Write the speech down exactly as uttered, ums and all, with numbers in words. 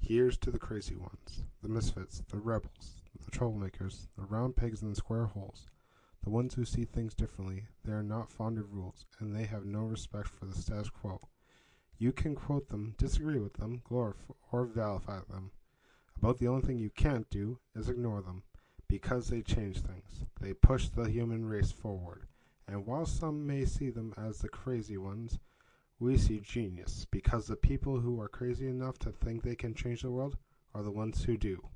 Here's to the crazy ones, the misfits, the rebels, the troublemakers, the round pegs in the square holes, the ones who see things differently. They are not fond of rules, and they have no respect for the status quo. You can quote them, disagree with them, glorify or vilify them. About the only thing you can't do is ignore them, because they change things. They push the human race forward. And while some may see them as the crazy ones, we see genius, because the people who are crazy enough to think they can change the world are the ones who do.